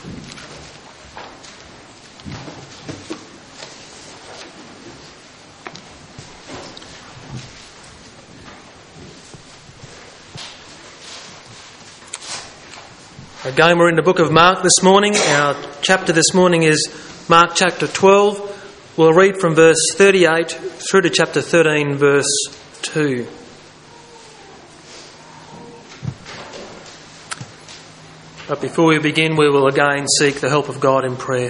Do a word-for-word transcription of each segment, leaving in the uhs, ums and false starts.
Again, we're in the book of Mark this morning. Our chapter this morning is Mark chapter twelve. We'll read from verse thirty-eight through to chapter thirteen, verse two. But before we begin, we will again seek the help of God in prayer.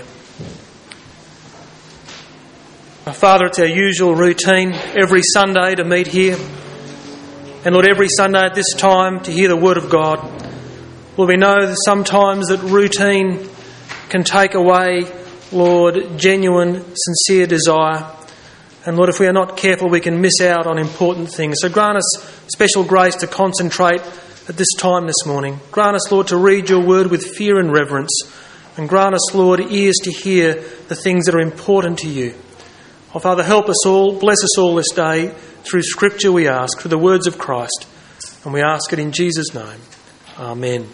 Our Father, it's our usual routine every Sunday to meet here. And Lord, every Sunday at this time to hear the Word of God. Lord, we know that sometimes that routine can take away, Lord, genuine, sincere desire. And Lord, if we are not careful, we can miss out on important things. So grant us special grace to concentrate at this time this morning. Grant us, Lord, to read your word with fear and reverence. And grant us, Lord, ears to hear the things that are important to you. Oh, Father, help us all, bless us all this day. Through Scripture we ask, through the words of Christ. And we ask it in Jesus' name. Amen.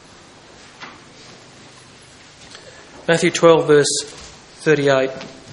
Matthew twelve, verse thirty-eight.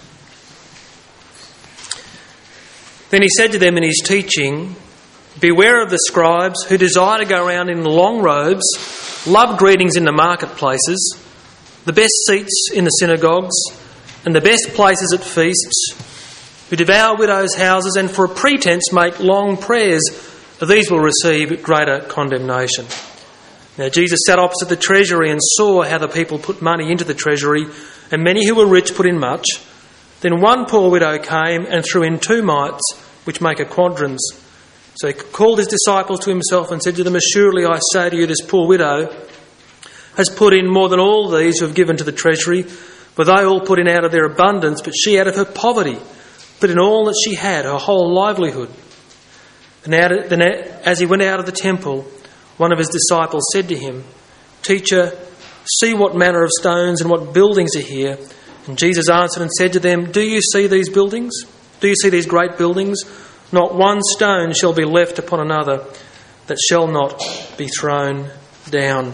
Then he said to them in his teaching, "Beware of the scribes who desire to go around in long robes, love greetings in the marketplaces, the best seats in the synagogues, and the best places at feasts, who devour widows' houses and for a pretence make long prayers. These will receive greater condemnation." Now Jesus sat opposite the treasury and saw how the people put money into the treasury, and many who were rich put in much. Then one poor widow came and threw in two mites, which make a quadrans. So he called his disciples to himself and said to them, "Assuredly I say to you, this poor widow has put in more than all these who have given to the treasury, for they all put in out of their abundance, but she out of her poverty put in all that she had, her whole livelihood." And then as he went out of the temple, one of his disciples said to him, "Teacher, see what manner of stones and what buildings are here." And Jesus answered and said to them, "Do you see these buildings? Do you see these great buildings? Not one stone shall be left upon another that shall not be thrown down."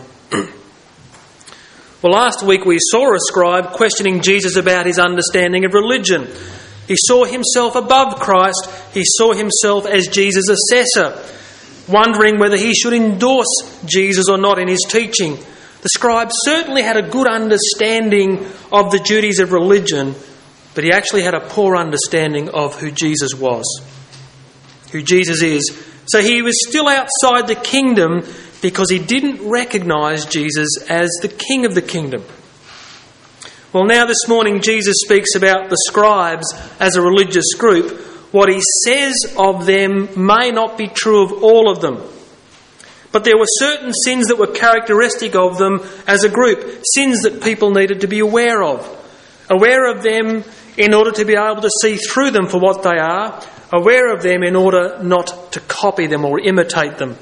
Well, last week we saw a scribe questioning Jesus about his understanding of religion. He saw himself above Christ. He saw himself as Jesus' assessor, wondering whether he should endorse Jesus or not in his teaching. The scribe certainly had a good understanding of the duties of religion, but he actually had a poor understanding of who Jesus was, who Jesus is. So he was still outside the kingdom because he didn't recognise Jesus as the king of the kingdom. Well, now this morning Jesus speaks about the scribes as a religious group. What he says of them may not be true of all of them. But there were certain sins that were characteristic of them as a group, sins that people needed to be aware of. Aware of them in order to be able to see through them for what they are. Aware of them in order not to copy them or imitate them.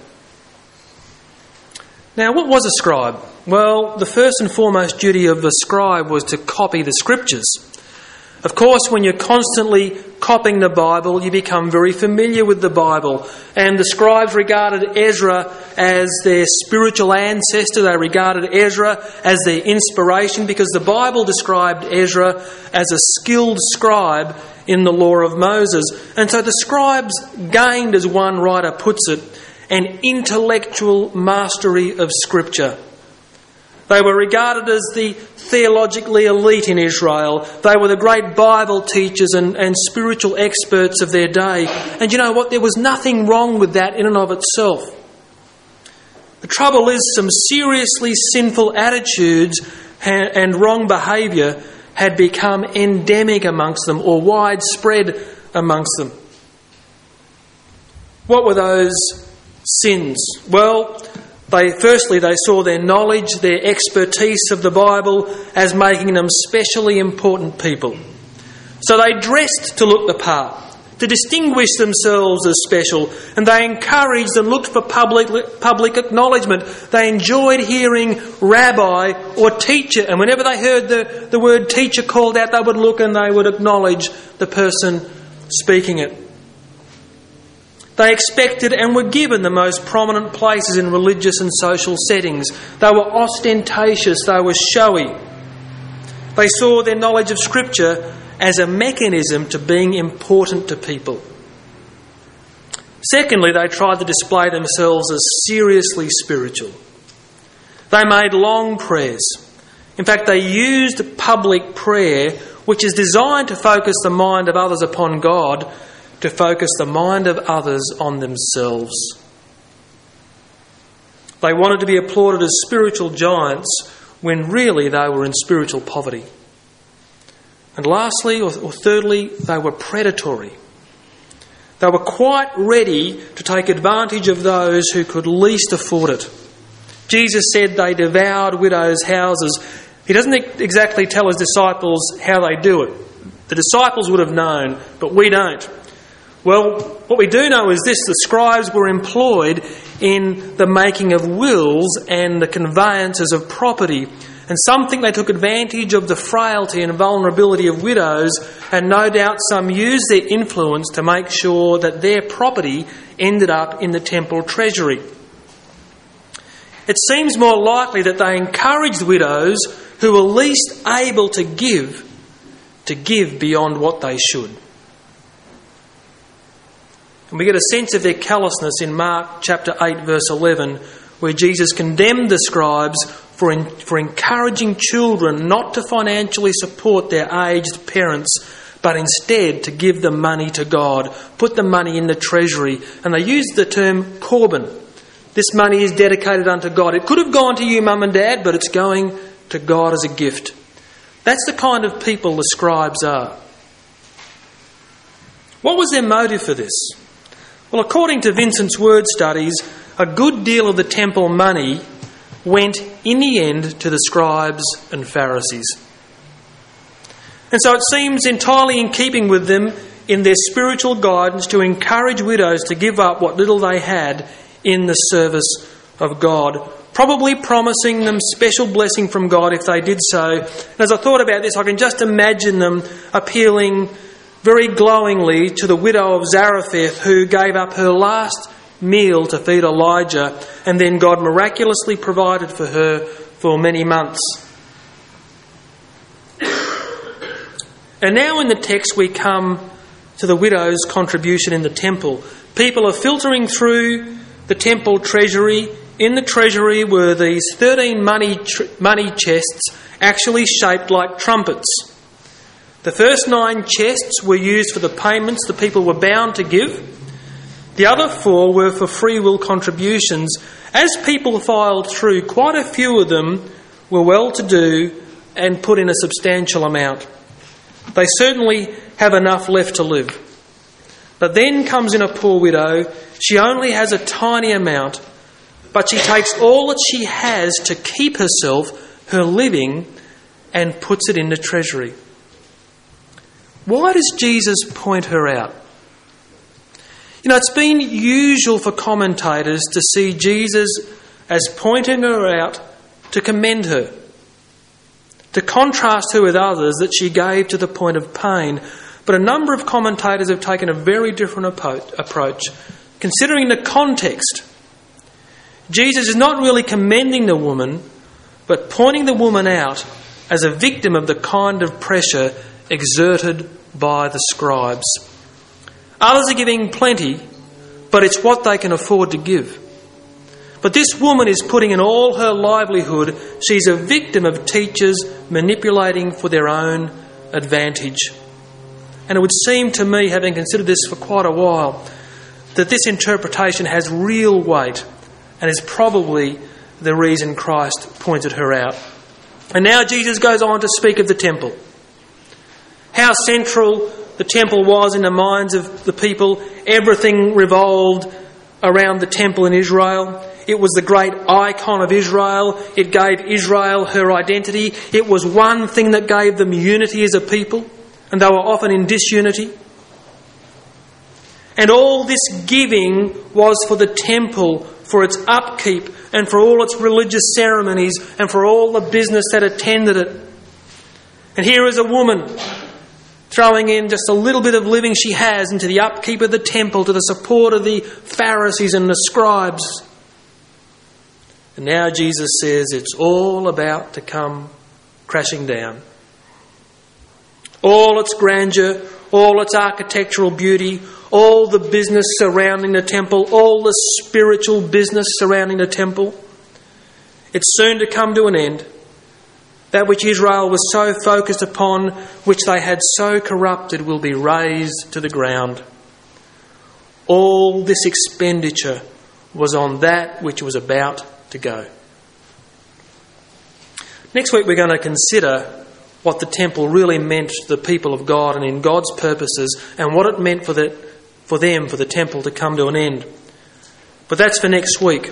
Now, what was a scribe? Well, the first and foremost duty of a scribe was to copy the Scriptures. Of course, when you're constantly copying the Bible, you become very familiar with the Bible. And the scribes regarded Ezra as their spiritual ancestor. They regarded Ezra as their inspiration because the Bible described Ezra as a skilled scribe in the law of Moses. And so the scribes gained, as one writer puts it, an intellectual mastery of Scripture. They were regarded as the theologically elite in Israel. They were the great Bible teachers and, and spiritual experts of their day. And you know what? There was nothing wrong with that in and of itself. The trouble is some seriously sinful attitudes and wrong behaviour had become endemic amongst them or widespread amongst them. What were those sins? Well, They, firstly, they saw their knowledge, their expertise of the Bible as making them specially important people. So they dressed to look the part, to distinguish themselves as special, and they encouraged and looked for public, public acknowledgement. They enjoyed hearing rabbi or teacher, and whenever they heard the, the word teacher called out, they would look and they would acknowledge the person speaking it. They expected and were given the most prominent places in religious and social settings. They were ostentatious, they were showy. They saw their knowledge of Scripture as a mechanism to being important to people. Secondly, they tried to display themselves as seriously spiritual. They made long prayers. In fact, they used public prayer, which is designed to focus the mind of others upon God, to focus the mind of others on themselves. They wanted to be applauded as spiritual giants when really they were in spiritual poverty. And lastly, or, or thirdly, they were predatory. They were quite ready to take advantage of those who could least afford it. Jesus said they devoured widows' houses. He doesn't exactly tell his disciples how they do it. The disciples would have known, but we don't. Well, what we do know is this: the scribes were employed in the making of wills and the conveyances of property. And some think they took advantage of the frailty and vulnerability of widows, and no doubt some used their influence to make sure that their property ended up in the temple treasury. It seems more likely that they encouraged widows who were least able to give, to give beyond what they should. And we get a sense of their callousness in Mark chapter eight verse eleven, where Jesus condemned the scribes for, in, for encouraging children not to financially support their aged parents, but instead to give the money to God, put the money in the treasury. And they used the term Corban. This money is dedicated unto God. It could have gone to you, mum and dad, but it's going to God as a gift. That's the kind of people the scribes are. What was their motive for this? Well, according to Vincent's word studies, a good deal of the temple money went in the end to the scribes and Pharisees. And so it seems entirely in keeping with them in their spiritual guidance to encourage widows to give up what little they had in the service of God, probably promising them special blessing from God if they did so. And as I thought about this, I can just imagine them appealing very glowingly to the widow of Zarephath, who gave up her last meal to feed Elijah, and then God miraculously provided for her for many months. And now in the text we come to the widow's contribution in the temple. People are filtering through the temple treasury. In the treasury were these thirteen money tr- money chests, actually shaped like trumpets. The first nine chests were used for the payments the people were bound to give. The other four were for free will contributions. As people filed through, quite a few of them were well-to-do and put in a substantial amount. They certainly have enough left to live. But then comes in a poor widow. She only has a tiny amount, but she takes all that she has to keep herself, her living, and puts it in the treasury. Why does Jesus point her out? You know, it's been usual for commentators to see Jesus as pointing her out to commend her, to contrast her with others that she gave to the point of pain. But a number of commentators have taken a very different approach, considering the context. Jesus is not really commending the woman, but pointing the woman out as a victim of the kind of pressure exerted by the scribes. Others are giving plenty, but it's what they can afford to give. But this woman is putting in all her livelihood. She's a victim of teachers manipulating for their own advantage. And it would seem to me, having considered this for quite a while, that this interpretation has real weight and is probably the reason Christ pointed her out. And now Jesus goes on to speak of the temple. How central the temple was in the minds of the people. Everything revolved around the temple in Israel. It was the great icon of Israel. It gave Israel her identity. It was one thing that gave them unity as a people, and they were often in disunity. And all this giving was for the temple, for its upkeep, and for all its religious ceremonies, and for all the business that attended it. And here is a woman throwing in just a little bit of living she has into the upkeep of the temple, to the support of the Pharisees and the scribes. And now Jesus says it's all about to come crashing down. All its grandeur, all its architectural beauty, all the business surrounding the temple, all the spiritual business surrounding the temple, it's soon to come to an end. That which Israel was so focused upon, which they had so corrupted, will be razed to the ground. All this expenditure was on that which was about to go. Next week we're going to consider what the temple really meant to the people of God and in God's purposes, and what it meant for the, for them, for the temple to come to an end. But that's for next week.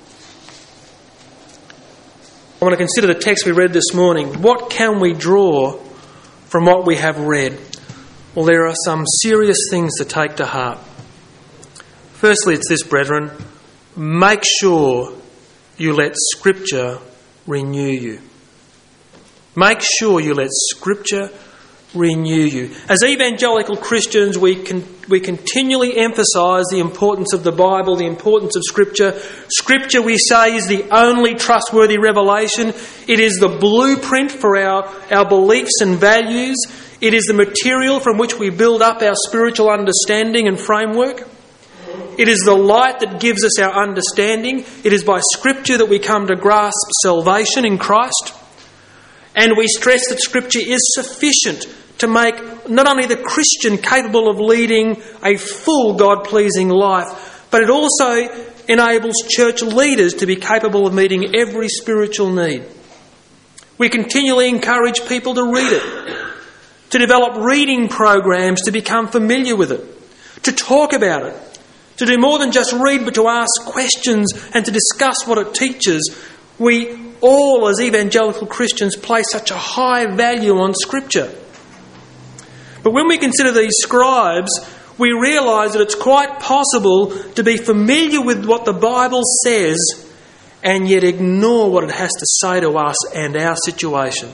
I want to consider the text we read this morning. What can we draw from what we have read? Well, there are some serious things to take to heart. Firstly, it's this, brethren. Make sure you let Scripture renew you. Make sure you let Scripture renew you. As evangelical Christians, we can we continually emphasise the importance of the Bible, the importance of Scripture. Scripture, we say, is the only trustworthy revelation. It is the blueprint for our, our beliefs and values. It is the material from which we build up our spiritual understanding and framework. It is the light that gives us our understanding. It is by Scripture that we come to grasp salvation in Christ. And we stress that Scripture is sufficient to make not only the Christian capable of leading a full God-pleasing life, but it also enables church leaders to be capable of meeting every spiritual need. We continually encourage people to read it, to develop reading programs to become familiar with it, to talk about it, to do more than just read but to ask questions and to discuss what it teaches. We all, as evangelical Christians, place such a high value on Scripture. But when we consider these scribes, we realise that it's quite possible to be familiar with what the Bible says and yet ignore what it has to say to us and our situation.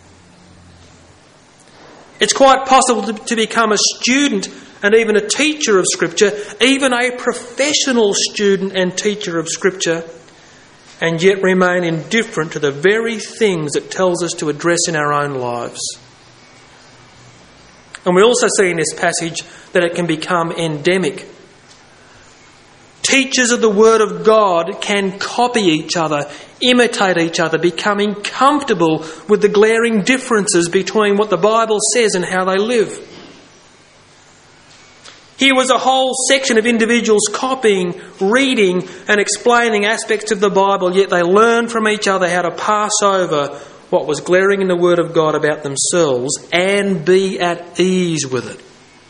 It's quite possible to, to become a student and even a teacher of Scripture, even a professional student and teacher of Scripture, and yet remain indifferent to the very things it tells us to address in our own lives. And we also see in this passage that it can become endemic. Teachers of the Word of God can copy each other, imitate each other, becoming comfortable with the glaring differences between what the Bible says and how they live. Here was a whole section of individuals copying, reading and explaining aspects of the Bible, yet they learned from each other how to pass over what was glaring in the Word of God about themselves and be at ease with it.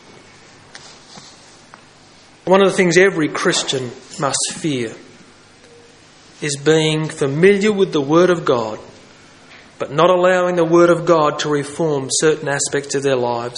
One of the things every Christian must fear is being familiar with the Word of God, but not allowing the Word of God to reform certain aspects of their lives.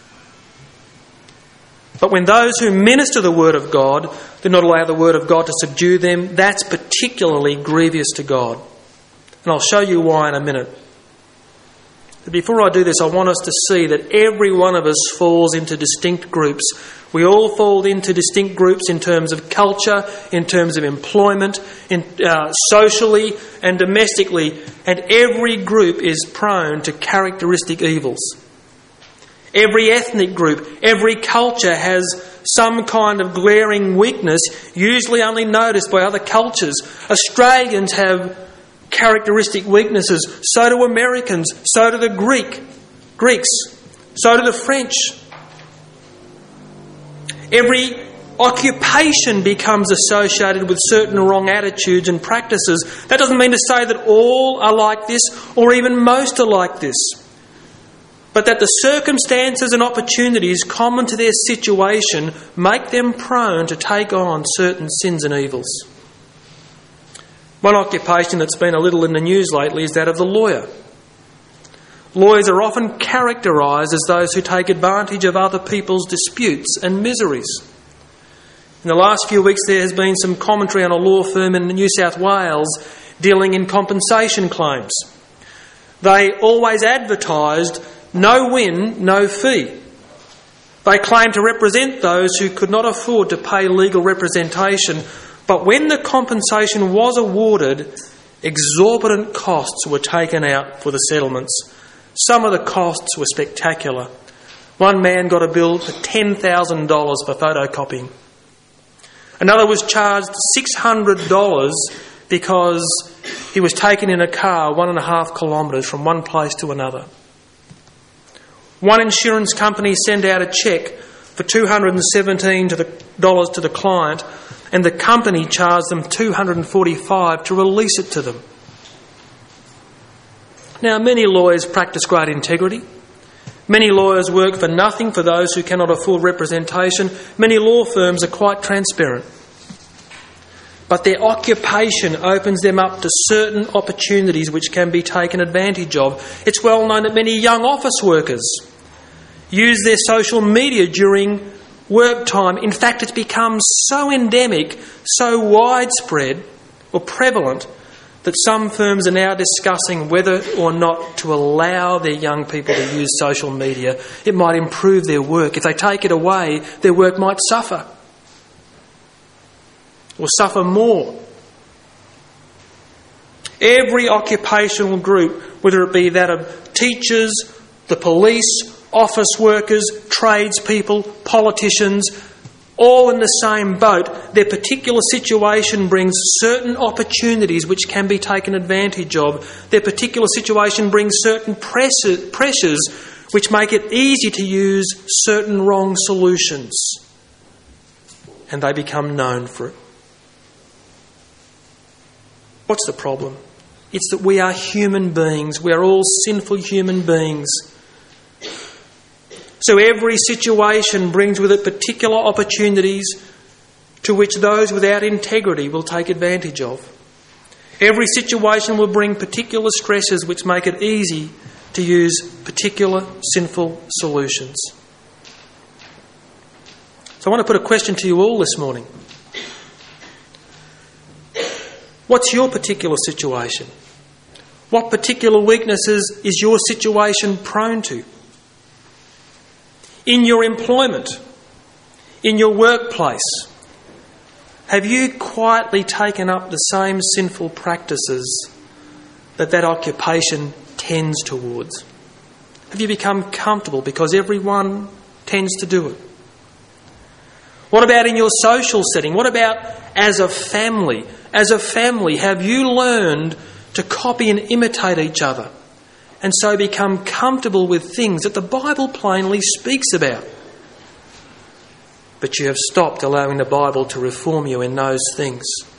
But when those who minister the Word of God do not allow the Word of God to subdue them, that's particularly grievous to God. And I'll show you why in a minute. But before I do this, I want us to see that every one of us falls into distinct groups. We all fall into distinct groups in terms of culture, in terms of employment, in, uh, socially and domestically, and every group is prone to characteristic evils. Every ethnic group, every culture has some kind of glaring weakness, usually only noticed by other cultures. Australians have characteristic weaknesses. So do Americans. So do the Greek, Greeks. So do the French. Every occupation becomes associated with certain wrong attitudes and practices. That doesn't mean to say that all are like this or even most are like this, but that the circumstances and opportunities common to their situation make them prone to take on certain sins and evils. One occupation that's been a little in the news lately is that of the lawyer. Lawyers are often characterised as those who take advantage of other people's disputes and miseries. In the last few weeks there has been some commentary on a law firm in New South Wales dealing in compensation claims. They always advertised no win, no fee. They claimed to represent those who could not afford to pay legal representation, but when the compensation was awarded, exorbitant costs were taken out for the settlements. Some of the costs were spectacular. One man got a bill for ten thousand dollars for photocopying. Another was charged six hundred dollars because he was taken in a car one and a half kilometres from one place to another. One insurance company sent out a cheque for two hundred seventeen dollars to the client, and the company charged them two hundred forty-five dollars to release it to them. Now, many lawyers practice great integrity. Many lawyers work for nothing for those who cannot afford representation. Many law firms are quite transparent. But their occupation opens them up to certain opportunities which can be taken advantage of. It's well known that many young office workers use their social media during work time. In fact, it's become so endemic, so widespread or prevalent, that some firms are now discussing whether or not to allow their young people to use social media. It might improve their work. If they take it away, their work might suffer or suffer more. Every occupational group, whether it be that of teachers, the police, office workers, tradespeople, politicians, all in the same boat, their particular situation brings certain opportunities which can be taken advantage of. Their particular situation brings certain pressures which make it easy to use certain wrong solutions. And they become known for it. What's the problem? It's that we are human beings. We are all sinful human beings. So every situation brings with it particular opportunities to which those without integrity will take advantage of. Every situation will bring particular stresses which make it easy to use particular sinful solutions. So I want to put a question to you all this morning. What's your particular situation? What particular weaknesses is your situation prone to? In your employment, in your workplace, have you quietly taken up the same sinful practices that that occupation tends towards? Have you become comfortable because everyone tends to do it? What about in your social setting? What about as a family? As a family, have you learned to copy and imitate each other, and so become comfortable with things that the Bible plainly speaks about? But you have stopped allowing the Bible to reform you in those things.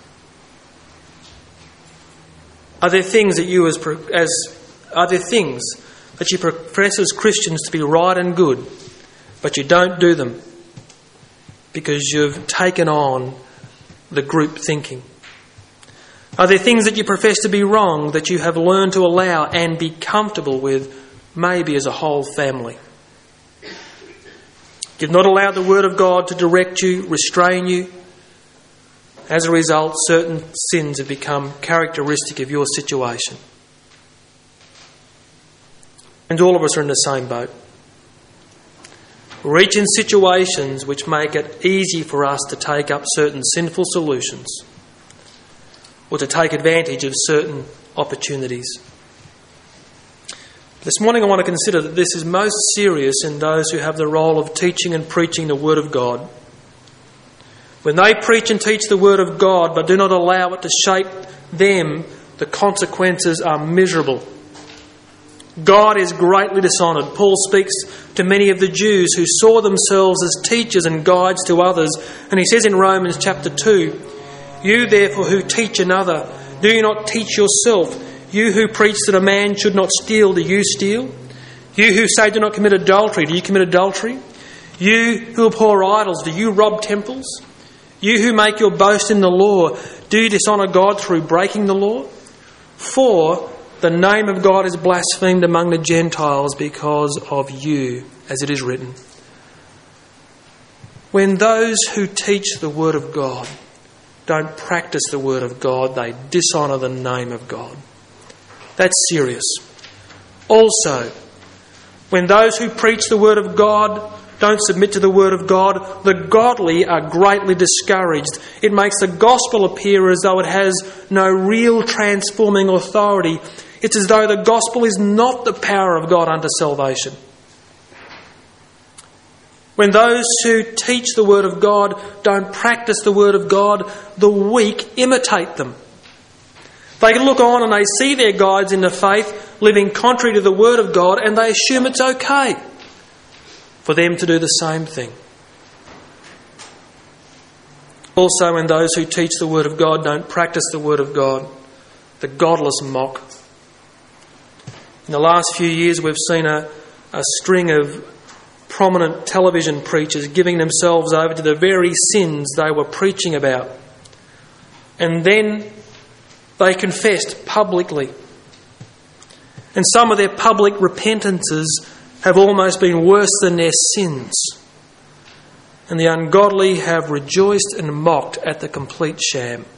Are there things that you as, as are there things that you profess as Christians to be right and good, but you don't do them because you've taken on the group thinking? Are there things that you profess to be wrong that you have learned to allow and be comfortable with, maybe as a whole family? You've not allowed the Word of God to direct you, restrain you. As a result, certain sins have become characteristic of your situation. And all of us are in the same boat. We're each in situations which make it easy for us to take up certain sinful solutions, or to take advantage of certain opportunities. This morning I want to consider that this is most serious in those who have the role of teaching and preaching the Word of God. When they preach and teach the Word of God but do not allow it to shape them, the consequences are miserable. God is greatly dishonoured. Paul speaks to many of the Jews who saw themselves as teachers and guides to others, and he says in Romans chapter two, "You therefore who teach another, do you not teach yourself? You who preach that a man should not steal, do you steal? You who say do not commit adultery, do you commit adultery? You who abhor idols, do you rob temples? You who make your boast in the law, do you dishonour God through breaking the law? For the name of God is blasphemed among the Gentiles because of you, as it is written." When those who teach the Word of God don't practice the Word of God, they dishonour the name of God. That's serious. Also, when those who preach the Word of God don't submit to the word of God, the godly are greatly discouraged. It makes the gospel appear as though it has no real transforming authority. It's as though the gospel is not the power of God unto salvation. When those who teach the word of God don't practice the word of God, the weak imitate them. They can look on and they see their guides in the faith living contrary to the word of God, and they assume it's okay for them to do the same thing. Also, when those who teach the word of God don't practice the word of God, the godless mock. In the last few years we've seen a, a string of prominent television preachers giving themselves over to the very sins they were preaching about. And then they confessed publicly. And some of their public repentances have almost been worse than their sins. And the ungodly have rejoiced and mocked at the complete sham.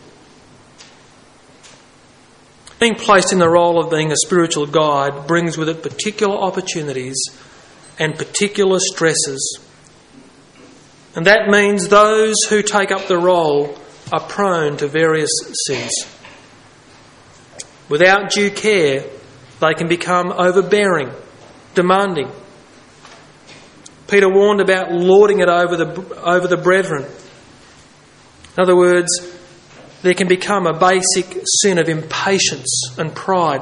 Being placed in the role of being a spiritual guide brings with it particular opportunities and particular stresses. And that means those who take up the role are prone to various sins. Without due care, they can become overbearing, demanding. Peter warned about lording it over the, over the brethren. In other words, there can become a basic sin of impatience and pride.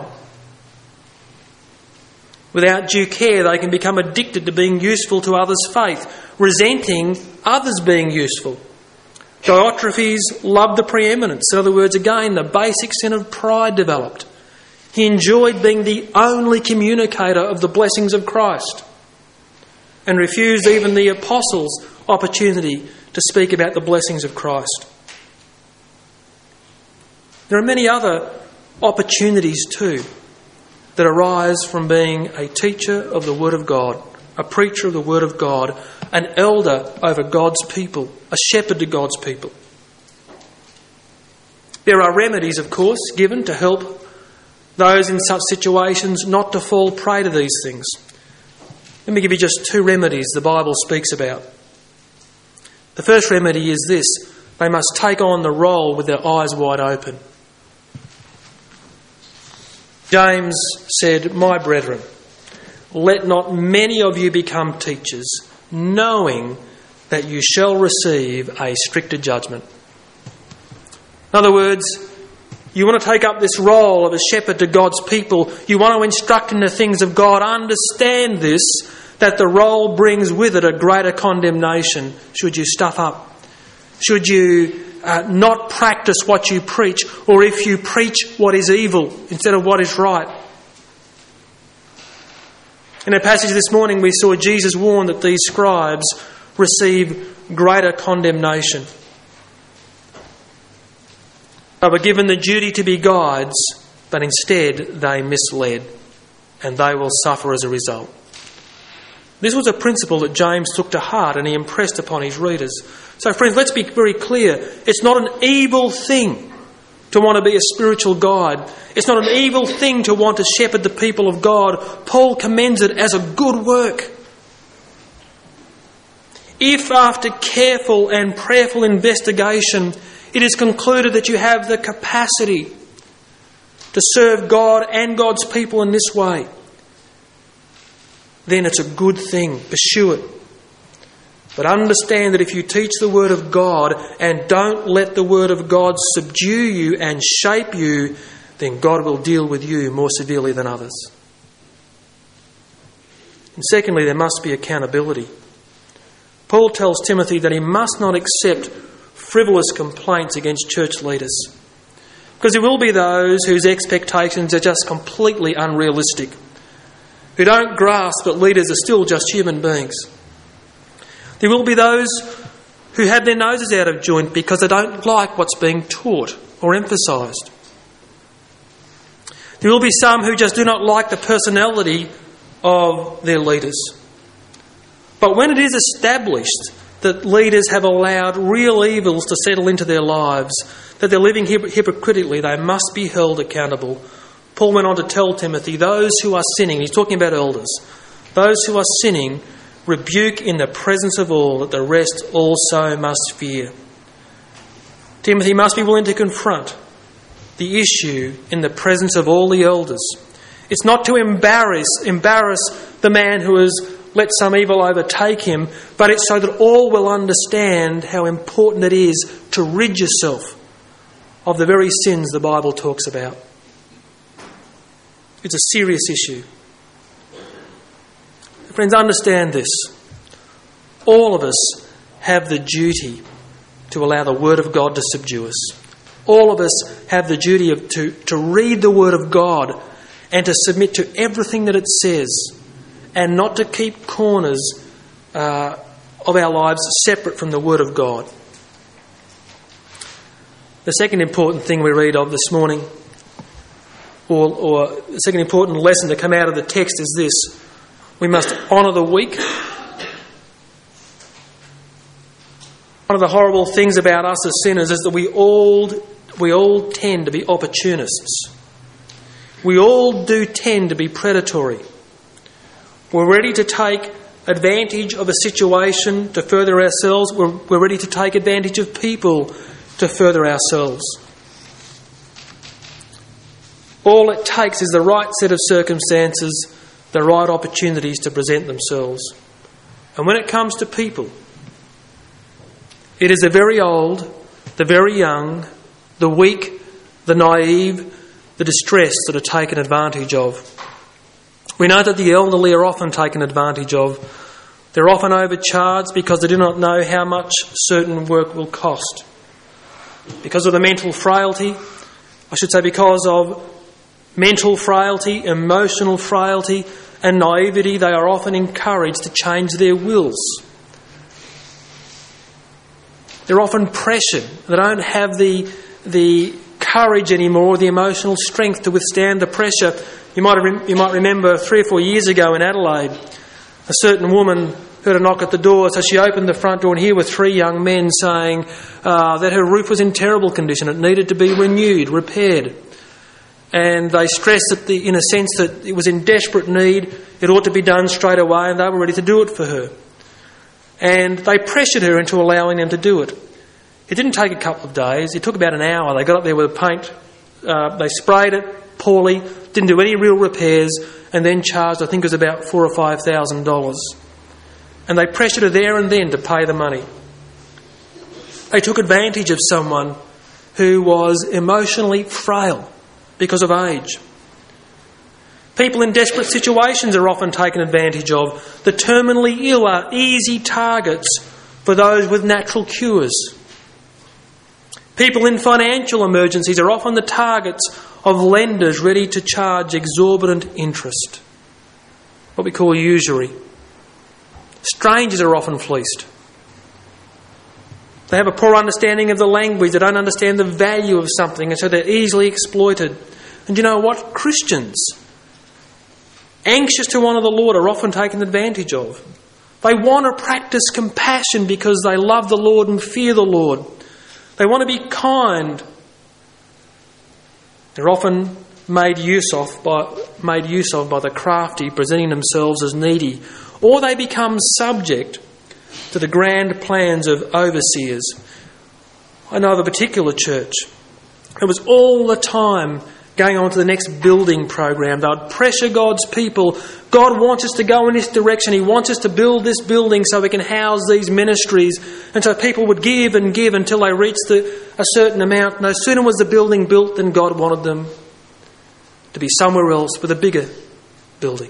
Without due care, they can become addicted to being useful to others' faith, resenting others being useful. Diotrephes loved the preeminence. In other words, again, the basic sin of pride developed. He enjoyed being the only communicator of the blessings of Christ and refused even the apostles' opportunity to speak about the blessings of Christ. There are many other opportunities too that arise from being a teacher of the Word of God, a preacher of the Word of God, an elder over God's people, a shepherd to God's people. There are remedies, of course, given to help those in such situations not to fall prey to these things. Let me give you just two remedies the Bible speaks about. The first remedy is this: they must take on the role with their eyes wide open. James said, "My brethren, let not many of you become teachers, knowing that you shall receive a stricter judgment." In other words, you want to take up this role of a shepherd to God's people, you want to instruct in the things of God, understand this, that the role brings with it a greater condemnation should you stuff up, should you uh, not practice what you preach, or if you preach what is evil instead of what is right. In our passage this morning, we saw Jesus warn that these scribes receive greater condemnation. They were given the duty to be guides, but instead they misled, and they will suffer as a result. This was a principle that James took to heart and he impressed upon his readers. So friends, let's be very clear. It's not an evil thing to want to be a spiritual guide. It's not an evil thing to want to shepherd the people of God. Paul commends it as a good work. If after careful and prayerful investigation it is concluded that you have the capacity to serve God and God's people in this way, then it's a good thing. Pursue it. But understand that if you teach the Word of God and don't let the Word of God subdue you and shape you, then God will deal with you more severely than others. And secondly, there must be accountability. Paul tells Timothy that he must not accept frivolous complaints against church leaders, because there will be those whose expectations are just completely unrealistic, who don't grasp that leaders are still just human beings. There will be those who have their noses out of joint because they don't like what's being taught or emphasised. There will be some who just do not like the personality of their leaders. But when it is established that leaders have allowed real evils to settle into their lives, that they're living hypocritically, they must be held accountable. Paul went on to tell Timothy, those who are sinning, he's talking about elders, those who are sinning rebuke in the presence of all, that the rest also must fear. Timothy must be willing to confront the issue in the presence of all the elders. It's not to embarrass, embarrass the man who has let some evil overtake him, but it's so that all will understand how important it is to rid yourself of the very sins the Bible talks about. It's a serious issue. Friends, understand this. All of us have the duty to allow the Word of God to subdue us. All of us have the duty of, to, to read the Word of God and to submit to everything that it says, and not to keep corners uh, of our lives separate from the Word of God. The second important thing we read of this morning, or, or the second important lesson to come out of the text is this: we must honour the weak. One of the horrible things about us as sinners is that we all we all tend to be opportunists. We all do tend to be predatory. We're ready to take advantage of a situation to further ourselves. We're, we're ready to take advantage of people to further ourselves. All it takes is the right set of circumstances, the right opportunities to present themselves. And when it comes to people, it is the very old, the very young, the weak, the naive, the distressed that are taken advantage of. We know that the elderly are often taken advantage of. They're often overcharged because they do not know how much certain work will cost. Because of the mental frailty, I should say because of mental frailty, emotional frailty and naivety, they are often encouraged to change their wills. They're often pressured. They don't have the, the courage anymore, the emotional strength to withstand the pressure. You might, have, you might remember three or four years ago in Adelaide, a certain woman heard a knock at the door, so she opened the front door, and here were three young men saying uh, that her roof was in terrible condition. It needed to be renewed, repaired. And they stressed that, the, in a sense, that it was in desperate need, it ought to be done straight away, and they were ready to do it for her. And they pressured her into allowing them to do it. It didn't take a couple of days. It took about an hour. They got up there with a paint. Uh, they sprayed it poorly, didn't do any real repairs, and then charged, I think it was about four or five thousand dollars. And they pressured her there and then to pay the money. They took advantage of someone who was emotionally frail because of age. People in desperate situations are often taken advantage of. The terminally ill are easy targets for those with natural cures. People in financial emergencies are often the targets of lenders ready to charge exorbitant interest, what we call usury. Strangers are often fleeced. They have a poor understanding of the language, they don't understand the value of something, and so they're easily exploited. And you know what? Christians, anxious to honour the Lord, are often taken advantage of. They want to practice compassion because they love the Lord and fear the Lord. They want to be kind. They're often made use of by, made use of by the crafty, presenting themselves as needy. Or they become subject to the grand plans of overseers. I know of a particular church. It was all the time going on to the next building program. They would pressure God's people. God wants us to go in this direction. He wants us to build this building so we can house these ministries. And so people would give and give until they reached the, a certain amount. No sooner was the building built than God wanted them to be somewhere else with a bigger building.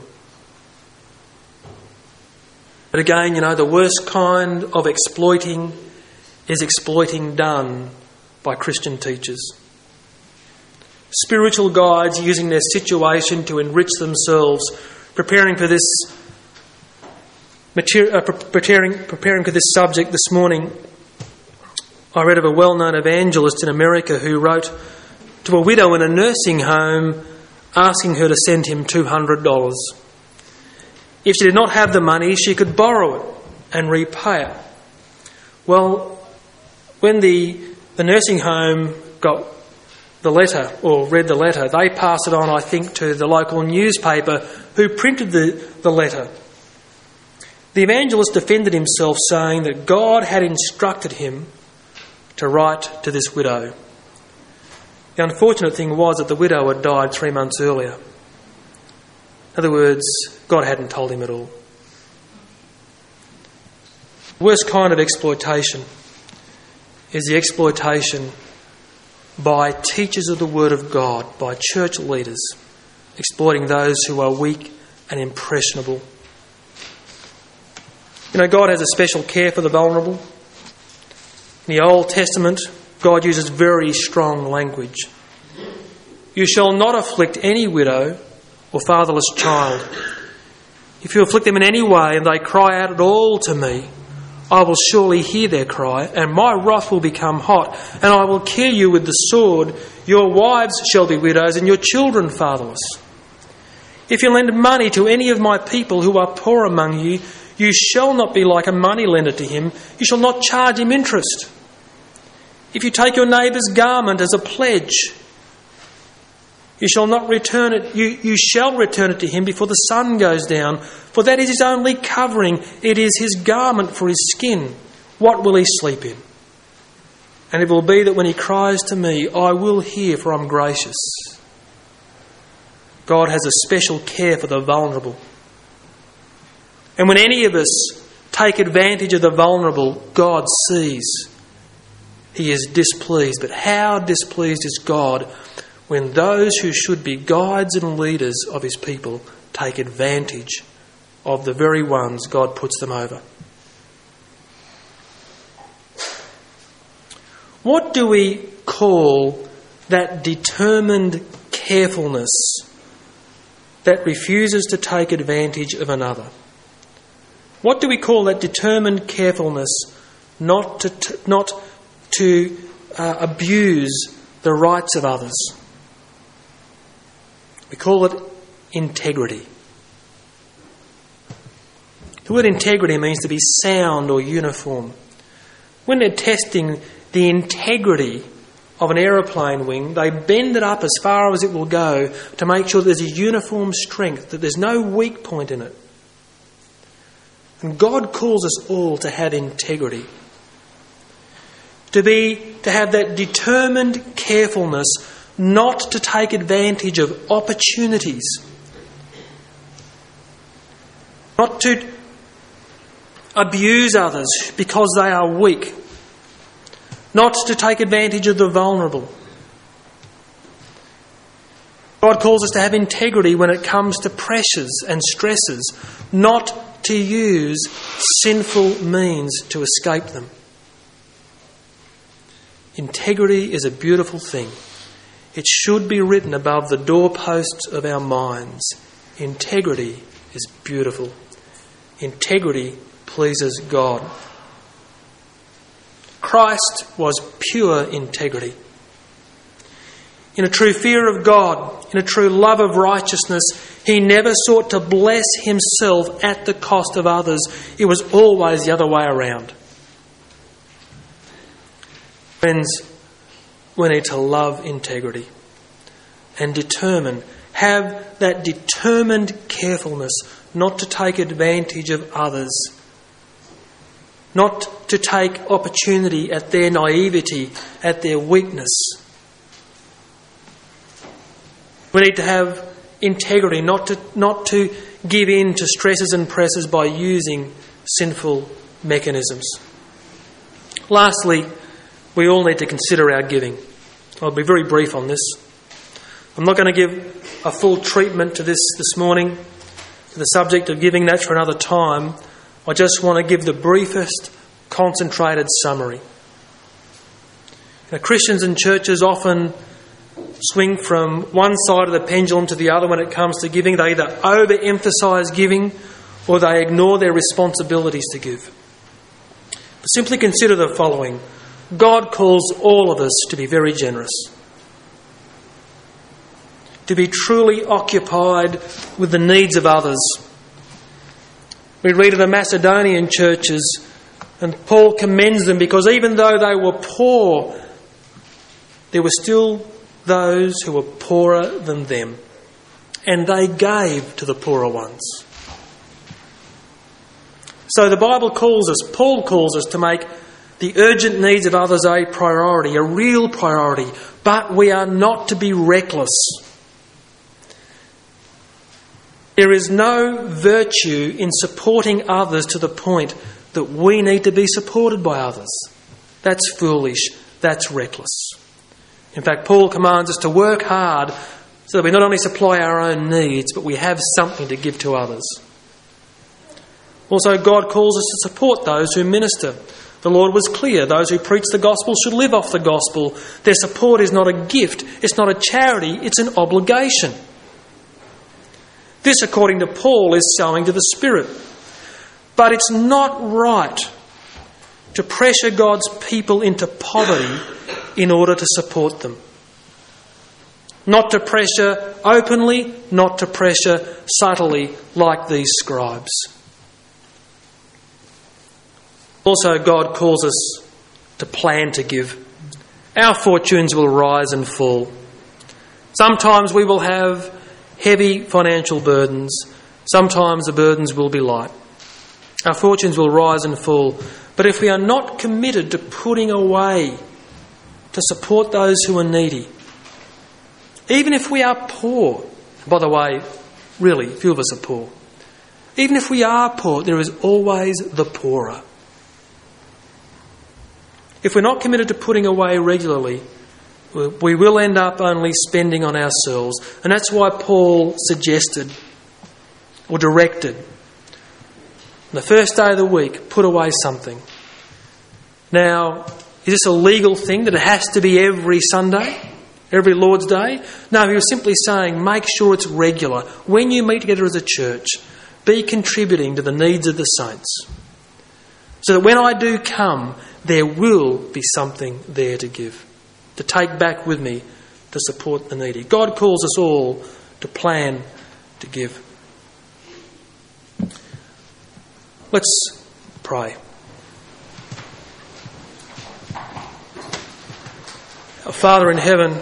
But again, you know, the worst kind of exploiting is exploiting done by Christian teachers. Spiritual guides using their situation to enrich themselves, preparing for this material, uh, preparing, preparing for this subject this morning. I read of a well-known evangelist in America who wrote to a widow in a nursing home asking her to send him two hundred dollars. If she did not have the money, she could borrow it and repay it. Well, when the, the nursing home got the letter, or read the letter, they passed it on, I think, to the local newspaper who printed the, the letter. The evangelist defended himself, saying that God had instructed him to write to this widow. The unfortunate thing was that the widow had died three months earlier. In other words, God hadn't told him at all. The worst kind of exploitation is the exploitation by teachers of the Word of God, by church leaders, exploiting those who are weak and impressionable. You know, God has a special care for the vulnerable. In the Old Testament, God uses very strong language. You shall not afflict any widow or fatherless child. If you afflict them in any way and they cry out at all to me, I will surely hear their cry, and my wrath will become hot, and I will kill you with the sword. Your wives shall be widows, and your children fatherless. If you lend money to any of my people who are poor among you, you shall not be like a money lender to him. You shall not charge him interest. If you take your neighbour's garment as a pledge, you shall not return it. You, you shall return it to him before the sun goes down, for that is his only covering. It is his garment for his skin. What will he sleep in? And it will be that when he cries to me, I will hear, for I'm gracious. God has a special care for the vulnerable. And when any of us take advantage of the vulnerable, God sees. He is displeased. But how displeased is God when those who should be guides and leaders of his people take advantage of the very ones God puts them over? What do we call that determined carefulness that refuses to take advantage of another? What do we call that determined carefulness not to t- not to uh, abuse the rights of others? We call it integrity. The word integrity means to be sound or uniform. When they're testing the integrity of an aeroplane wing, they bend it up as far as it will go to make sure there's a uniform strength, that there's no weak point in it. And God calls us all to have integrity. To be, to have that determined carefulness not to take advantage of opportunities. Not to abuse others because they are weak. Not to take advantage of the vulnerable. God calls us to have integrity when it comes to pressures and stresses, not to use sinful means to escape them. Integrity is a beautiful thing. It should be written above the doorposts of our minds. Integrity is beautiful. Integrity pleases God. Christ was pure integrity. In a true fear of God, in a true love of righteousness, he never sought to bless himself at the cost of others. It was always the other way around. Friends, we need to love integrity and determine, have that determined carefulness not to take advantage of others, not to take opportunity at their naivety, at their weakness. We need to have integrity, not to, not to give in to stresses and presses by using sinful mechanisms. Lastly, we all need to consider our giving. I'll be very brief on this. I'm not going to give a full treatment to this this morning, to the subject of giving. That's for another time. I just want to give the briefest, concentrated summary. Now, Christians and churches often swing from one side of the pendulum to the other when it comes to giving. They either overemphasise giving or they ignore their responsibilities to give. But simply consider the following. God calls all of us to be very generous, to be truly occupied with the needs of others. We read of the Macedonian churches, and Paul commends them because even though they were poor, there were still those who were poorer than them, and they gave to the poorer ones. So the Bible calls us, Paul calls us to make the urgent needs of others a priority, a real priority, but we are not to be reckless. There is no virtue in supporting others to the point that we need to be supported by others. That's foolish. That's reckless. In fact, Paul commands us to work hard so that we not only supply our own needs, but we have something to give to others. Also, God calls us to support those who minister. The Lord was clear. Those who preach the gospel should live off the gospel. Their support is not a gift. It's not a charity. It's an obligation. This, according to Paul, is sowing to the Spirit. But it's not right to pressure God's people into poverty in order to support them. Not to pressure openly, not to pressure subtly like these scribes. Also, God calls us to plan to give. Our fortunes will rise and fall. Sometimes we will have heavy financial burdens. Sometimes the burdens will be light. Our fortunes will rise and fall. But if we are not committed to putting away to support those who are needy, even if we are poor, by the way, really, few of us are poor. Even if we are poor, there is always the poorer. If we're not committed to putting away regularly, we will end up only spending on ourselves. And that's why Paul suggested or directed, the first day of the week, put away something. Now, is this a legal thing that it has to be every Sunday, every Lord's Day? No, he was simply saying make sure it's regular. When you meet together as a church, be contributing to the needs of the saints. So that when I do come, there will be something there to give, to take back with me to support the needy. God calls us all to plan to give. Let's pray. Our Father in heaven,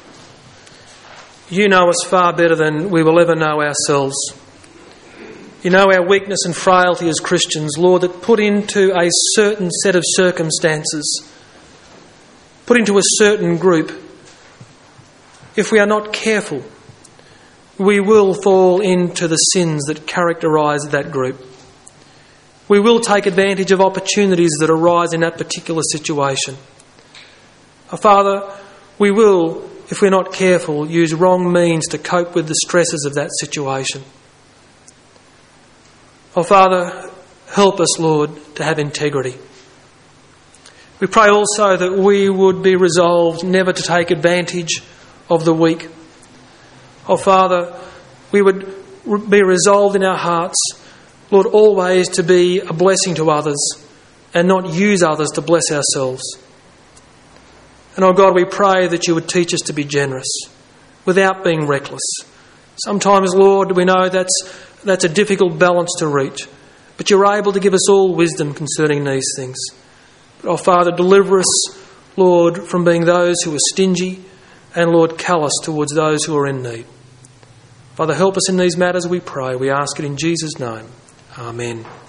you know us far better than we will ever know ourselves. You know our weakness and frailty as Christians, Lord, that put into a certain set of circumstances, put into a certain group, if we are not careful, we will fall into the sins that characterise that group. We will take advantage of opportunities that arise in that particular situation. Our Father, we will, if we're not careful, use wrong means to cope with the stresses of that situation. Oh, Father, help us, Lord, to have integrity. We pray also that we would be resolved never to take advantage of the weak. Oh, Father, we would be resolved in our hearts, Lord, always to be a blessing to others and not use others to bless ourselves. And, oh God, we pray that you would teach us to be generous without being reckless. Sometimes, Lord, we know that's That's a difficult balance to reach. But you're able to give us all wisdom concerning these things. But, oh Father, deliver us, Lord, from being those who are stingy and, Lord, callous towards those who are in need. Father, help us in these matters, we pray. We ask it in Jesus' name. Amen.